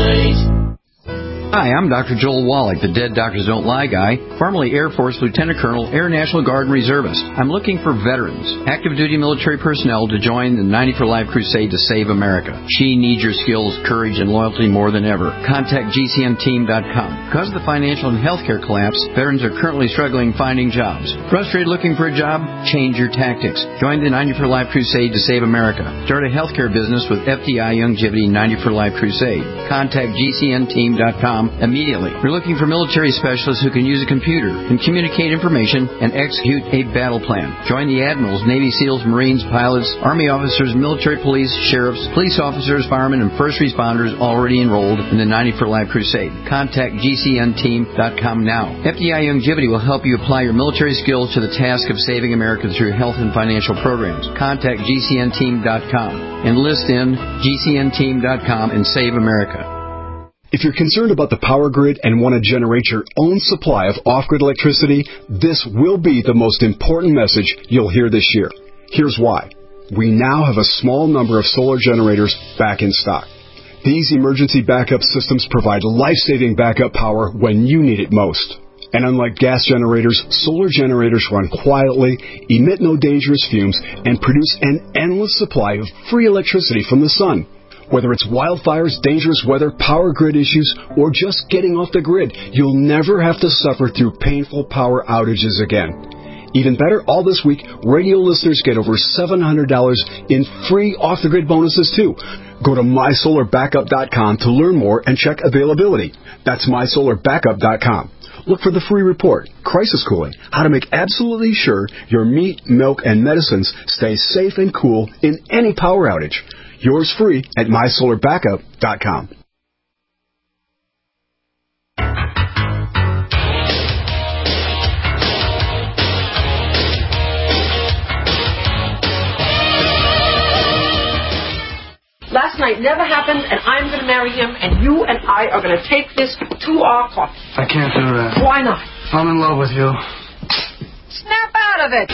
Hi, I'm Doctor Joel Wallach, the Dead Doctors Don't Lie guy, formerly Air Force Lieutenant Colonel, Air National Guard and Reservist. I'm looking for veterans, active duty military personnel to join the ninety for Life crusade to save America. She needs your skills, courage, and loyalty more than ever. Contact G C N team dot com. Because of the financial and healthcare collapse, veterans are currently struggling finding jobs. Frustrated looking for a job? Change your tactics. Join the ninety for Life crusade to save America. Start a healthcare business with F D I Youngevity ninety for Life crusade. Contact G C N team dot com immediately. We're looking for military specialists who can use a computer, can communicate information, and execute a battle plan. Join the admirals, Navy SEALs, Marines, pilots, Army officers, military police, sheriffs, police officers, firemen, and first responders already enrolled in the ninety for Life crusade. Contact G C N team dot com now. F D I Youngevity will help you apply your military skills to the task of saving America through health and financial programs. Contact G C N team dot com. Enlist in G C N team dot com and save America. If you're concerned about the power grid and want to generate your own supply of off-grid electricity, this will be the most important message you'll hear this year. Here's why. We now have a small number of solar generators back in stock. These emergency backup systems provide life-saving backup power when you need it most. And unlike gas generators, solar generators run quietly, emit no dangerous fumes, and produce an endless supply of free electricity from the sun. Whether it's wildfires, dangerous weather, power grid issues, or just getting off the grid, you'll never have to suffer through painful power outages again. Even better, all this week, radio listeners get over seven hundred dollars in free off-the-grid bonuses, too. Go to my solar backup dot com to learn more and check availability. That's my solar backup dot com. Look for the free report, Crisis Cooling, how to make absolutely sure your meat, milk, and medicines stay safe and cool in any power outage. Yours free at my solar backup dot com. Last night never happened, and I'm going to marry him, and you and I are going to take this to our coffin. I can't do that. Why not? I'm in love with you. Snap out of it!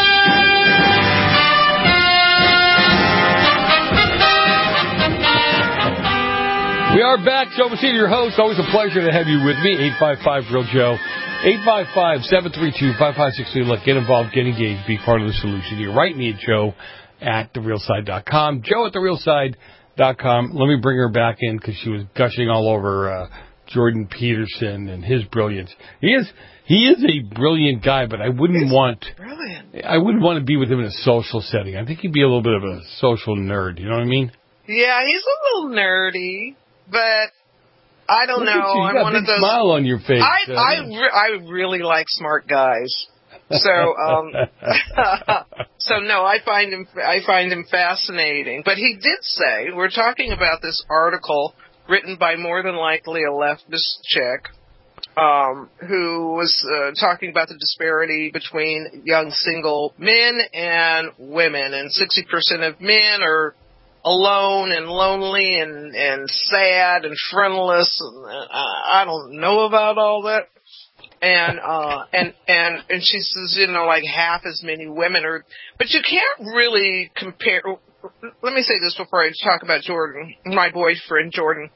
We are back. Joe Messina, your host. Always a pleasure to have you with me. eight five five, real Joe. eight five five, seven three two, five five six three. Look, get involved, get engaged, be part of the solution. You write me at Joe at the real side dot com. Joe at the real side dot com. Let me bring her back in because she was gushing all over uh, Jordan Peterson and his brilliance. He is he is a brilliant guy, but I wouldn't He's want brilliant. I wouldn't want to be with him in a social setting. I think he'd be a little bit of a social nerd. You know what I mean? Yeah, he's a little nerdy. But I don't Look know. at you. You I'm got one a of big those. Smile on your face. I uh, I, re- I really like smart guys. So um, so no, I find him I find him fascinating. But he did say, we're talking about this article written by more than likely a leftist chick, um, who was uh, talking about the disparity between young single men and women, and sixty percent of men are alone and lonely and, and sad and friendless. And I, I don't know about all that. And, uh, and, and, and she says, you know, like half as many women are, but you can't really compare. Let me say this before I talk about Jordan, my boyfriend, Jordan.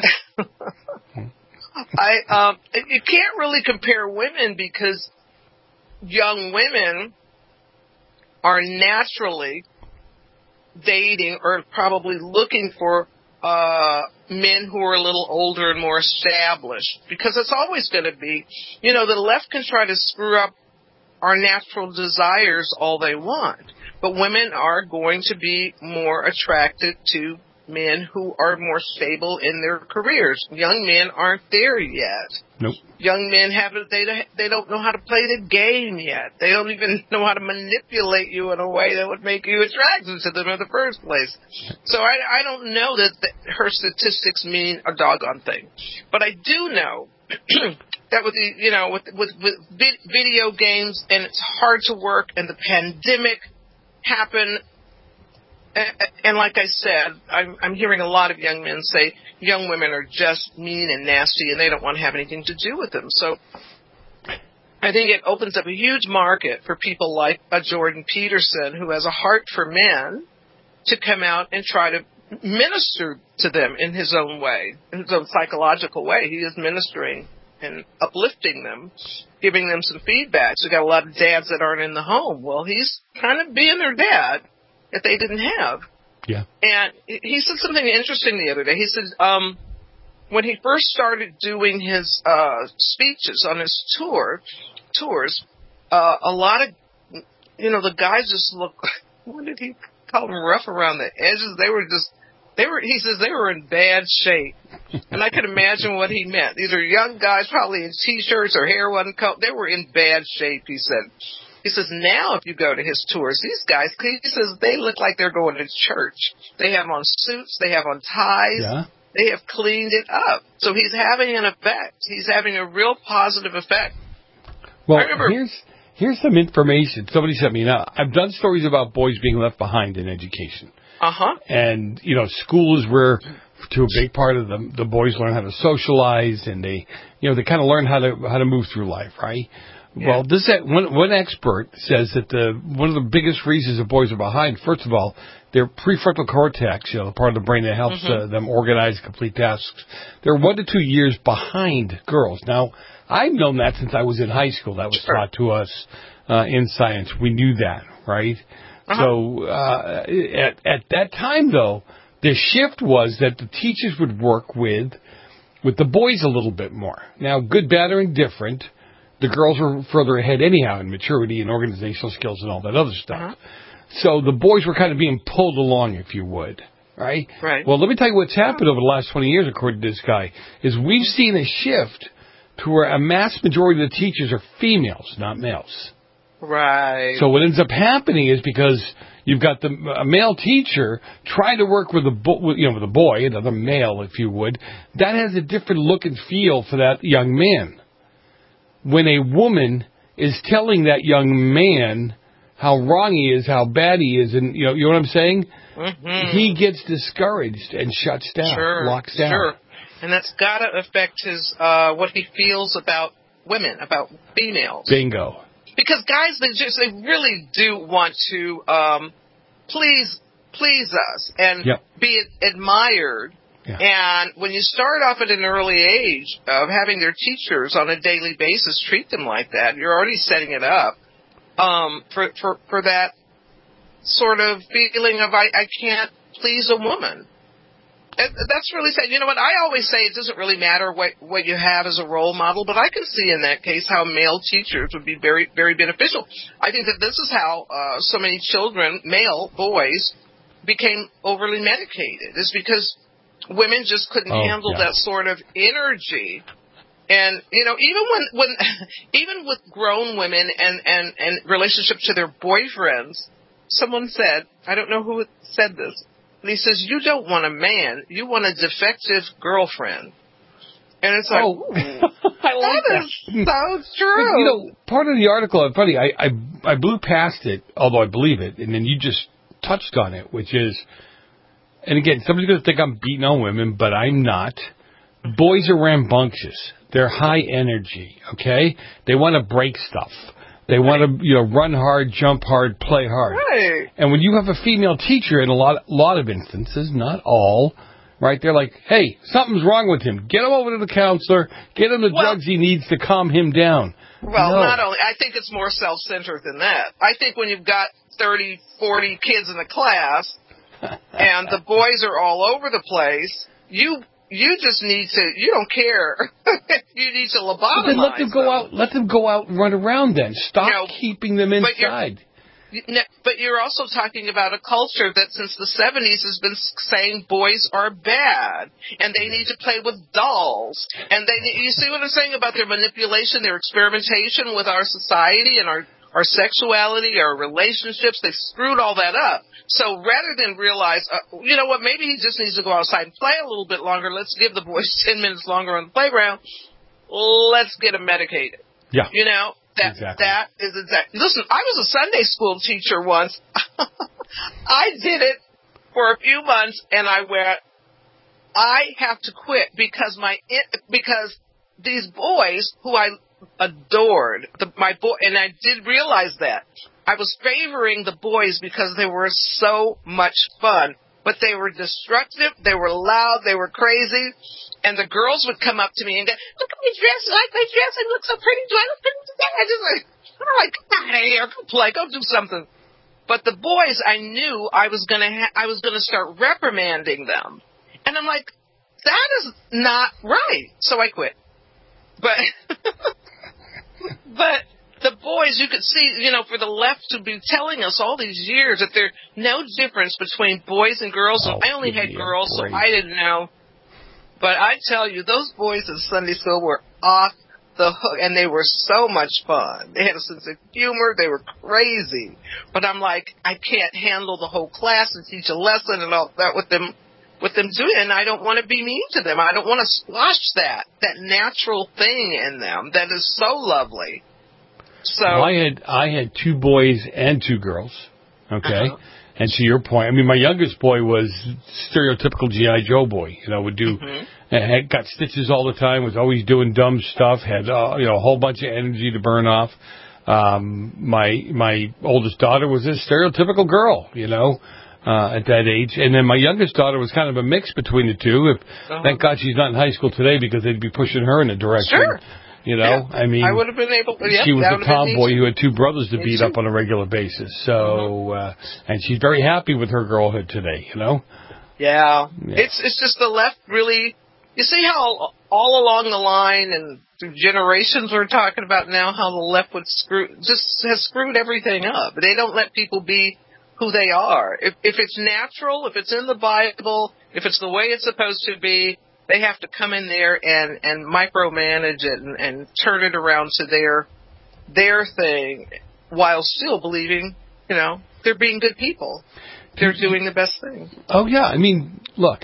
I, um, you can't really compare women because young women are naturally dating or probably looking for uh men who are a little older and more established, because it's always going to be, you know, the left can try to screw up our natural desires all they want, but women are going to be more attracted to men who are more stable in their careers. Young men aren't there yet. Nope. Young men haven't, they, they don't know how to play the game yet. They don't even know how to manipulate you in a way that would make you attracted to them in the first place. So I, I don't know that, that her statistics mean a doggone thing. But I do know that with the, you know, with, with, with vid- video games, and it's hard to work, and the pandemic happened. And like I said, I'm, I'm hearing a lot of young men say young women are just mean and nasty and they don't want to have anything to do with them. So I think it opens up a huge market for people like a Jordan Peterson, who has a heart for men, to come out and try to minister to them in his own way, in his own psychological way. He is ministering and uplifting them, giving them some feedback. So we've got a lot of dads that aren't in the home. Well, he's kind of being their dad that they didn't have. Yeah. And he said something interesting the other day. He said um, when he first started doing his uh, speeches on his tour, tours, uh, a lot of, you know, the guys just look, what did he call them, rough around the edges? They were just, they were, he says they were in bad shape. And I could imagine what he meant. These are young guys, probably in T-shirts or hair wasn't cut. They were in bad shape, he said. He says, now if you go to his tours, these guys, he says, they look like they're going to church. They have on suits. They have on ties. Yeah. They have cleaned it up. So he's having an effect. He's having a real positive effect. Well, I remember, here's here's some information. Somebody sent me. Now, I've done stories about boys being left behind in education. Uh-huh. And, you know, school is where, to a big part of them, the boys learn how to socialize, and they, you know, they kind of learn how to how to move through life, right? Yeah. Well, this one, one expert says that the one of the biggest reasons that boys are behind, first of all, their prefrontal cortex, you know, the part of the brain that helps mm-hmm. uh, them organize and complete tasks, they're one to two years behind girls. Now, I've known that since I was in high school. That was sure. taught to us uh, in science. We knew that, right? Uh-huh. So uh, at, at that time, though, the shift was that the teachers would work with with the boys a little bit more. Now, good, bad, or indifferent, the girls were further ahead anyhow in maturity and organizational skills and all that other stuff. Uh-huh. So the boys were kind of being pulled along, if you would, right? Right. Well, let me tell you what's happened over the last twenty years, according to this guy, is we've seen a shift to where a mass majority of the teachers are females, not males. Right. So what ends up happening is because you've got the a male teacher trying to work with a bo- with, you know with a boy, another male, if you would, that has a different look and feel for that young man. When a woman is telling that young man how wrong he is, how bad he is, and you know, you know what I'm saying? Mm-hmm. He gets discouraged and shuts down, sure, locks down. Sure, and that's got to affect his uh, what he feels about women, about females. Bingo. Because guys, they just they really do want to um, please please us and yep. be admired. Yeah. And when you start off at an early age of having their teachers on a daily basis treat them like that, you're already setting it up um, for, for for that sort of feeling of I, I can't please a woman. And that's really sad. You know what? I always say it doesn't really matter what, what you have as a role model, but I can see in that case how male teachers would be very, very beneficial. I think that this is how uh, so many children, male boys, became overly medicated. It's because women just couldn't oh, handle yeah. that sort of energy. And, you know, even when, when even with grown women and, and, and relationship to their boyfriends, someone said, I don't know who said this, but he says, you don't want a man, you want a defective girlfriend. And it's like, oh, I like that. Is so true. You know, part of the article, funny, I, I, I blew past it, although I believe it, and then you just touched on it, which is, and again, somebody's going to think I'm beating on women, but I'm not. Boys are rambunctious. They're high energy, okay? They want to break stuff. They want to, you know, run hard, jump hard, play hard. Right. And when you have a female teacher, in a lot, lot of instances, not all, right, they're like, hey, something's wrong with him. Get him over to the counselor. Get him the well, drugs he needs to calm him down. Well, no. not only, I think it's more self-centered than that. I think when you've got thirty, forty kids in the class, and the boys are all over the place, you you just need to, you don't care. You need to lobotomize But then let them go them. out. Let them go out and run around. Then stop You know, keeping them but you're- inside. No, but you're also talking about a culture that since the seventies has been saying boys are bad and they need to play with dolls. And they, you see what I'm saying about their manipulation, their experimentation with our society and our, our sexuality, our relationships. They screwed all that up. So rather than realize, uh, you know what, maybe he just needs to go outside and play a little bit longer. Let's give the boys ten minutes longer on the playground. Let's get them medicated. Yeah. You know? That, exactly. that is exactly. Listen, I was a Sunday school teacher once. I did it for a few months, and I went, I have to quit because my because these boys who I adored, the, my boy, and I did realize that I was favoring the boys because they were so much fun, but they were destructive. They were loud. They were crazy. And the girls would come up to me and go, look at my dress. I like my dress. I look so pretty. Do I look pretty today? I just like, I'm like, come out of here. Go play. Go do something. But the boys, I knew I was going to ha- I was going to start reprimanding them. And I'm like, that is not right. So I quit. But, but the boys, you could see, you know, for the left to be telling us all these years that there's no difference between boys and girls. Oh, and I only had girls, so break. I didn't know. But I tell you, those boys in Sunday school were off the hook, and they were so much fun. They had a sense of humor. They were crazy. But I'm like, I can't handle the whole class and teach a lesson and all that with them, with them doing it, and I don't want to be mean to them. I don't want to squash that, that natural thing in them that is so lovely. So well, I had I had two boys and two girls. Okay. Uh-huh. And to your point, I mean, my youngest boy was stereotypical G I. Joe boy. You know, would do, Mhm. had got stitches all the time, was always doing dumb stuff, had, uh, you know, a whole bunch of energy to burn off. Um, my, my oldest daughter was a stereotypical girl, you know, uh, at that age. And then my youngest daughter was kind of a mix between the two. If, Uh-huh. Thank God she's not in high school today because they'd be pushing her in a direction. Sure. You know, Yeah. I mean, I would have been able. Yep, she was that a would have been tomboy easy. who had two brothers to Me beat too. up on a regular basis. So, uh, and she's very happy with her girlhood today, you know? Yeah. Yeah. It's it's just the left really. You see how all along the line and through generations we're talking about now how the left would screw just has screwed everything up. They don't let people be who they are. If if it's natural, if it's in the Bible, if it's the way it's supposed to be, they have to come in there and, and micromanage it and, and turn it around to their their thing while still believing, you know, they're being good people. They're doing the best thing. Oh, yeah. I mean, look,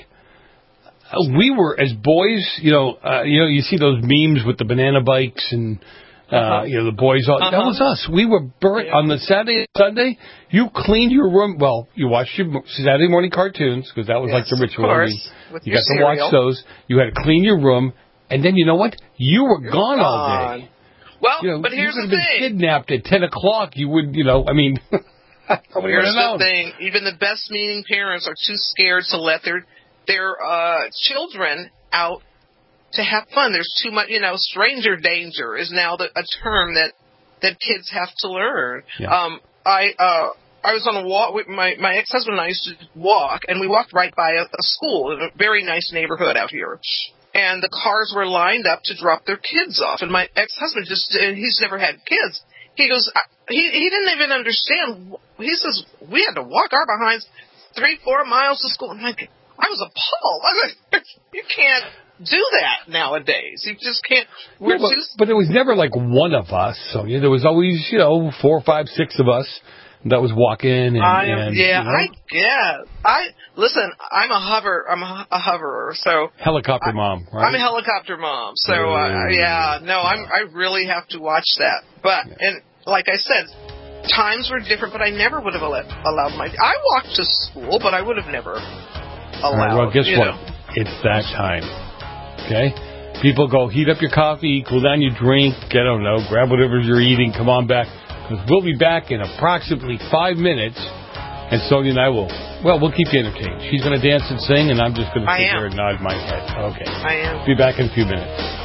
uh, we were, as boys, you know, uh, you know, you see those memes with the banana bikes and, uh, Uh-huh. you know, the boys. All, Uh-huh. That was us. We were burnt on the Saturday and Sunday. You cleaned your room. Well, you watched your Saturday morning cartoons because that was like Yes, the of ritual. course, I mean, with you your got to cereal. watch those. You had to clean your room. And then, you know what? You were You're gone all gone. day. Well, You know, but here's you the could have been thing. kidnapped at ten o'clock. You would, you know, I mean, nobody would Here's have the known. thing. Even the best meaning parents are too scared to let their their uh, children out to have fun. There's too much, you know, stranger danger is now the, a term that, that kids have to learn. Yeah. Um, I uh, I was on a walk with my, my ex-husband and I used to walk, and we walked right by a, a school in a very nice neighborhood out here. And the cars were lined up to drop their kids off. And my ex-husband just, and he's never had kids. He goes, he, he didn't even understand. He says, we had to walk our behinds three, four miles to school. I'm like, I was appalled. I was like, you can't do that nowadays. You just can't. We're No, but, too. but there was never like one of us. So yeah, there was always, you know, four, five, six of us that was walking. And, I am, and, yeah, you know, I guess. I listen. I'm a hover. I'm a, a hoverer. So helicopter I, mom, right? I'm a helicopter mom. So uh, yeah, no, I'm. I really have to watch that. But Yeah. and like I said, times were different. But I never would have allowed, allowed my. I walked to school, but I would have never allowed. All right, well, guess you what? know. It's that time. Okay? People go heat up your coffee, cool down your drink, get, I don't know, grab whatever you're eating, come on back. Because we'll be back in approximately five minutes. And Sonia and I will, well, we'll keep you entertained. She's going to dance and sing, and I'm just going to I sit am. there and nod my head. Okay. I am. Be back in a few minutes.